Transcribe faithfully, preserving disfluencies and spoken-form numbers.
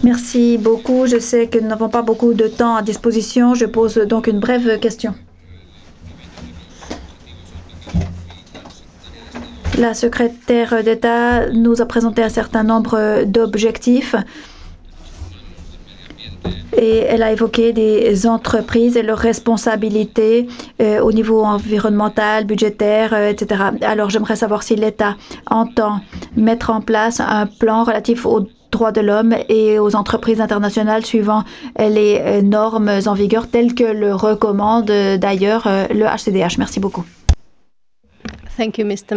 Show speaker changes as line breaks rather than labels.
Merci beaucoup. Je sais que nous n'avons pas beaucoup de temps à disposition. Je pose donc une brève question. La secrétaire d'État nous a présenté un certain nombre d'objectifs et elle a évoqué des entreprises et leurs responsabilités euh, au niveau environnemental, budgétaire, euh, et cetera. Alors j'aimerais savoir si l'État entend mettre en place un plan relatif aux droits de l'homme et aux entreprises internationales suivant les normes en vigueur telles que le recommande d'ailleurs le H C D H. Merci beaucoup.
Thank you, mister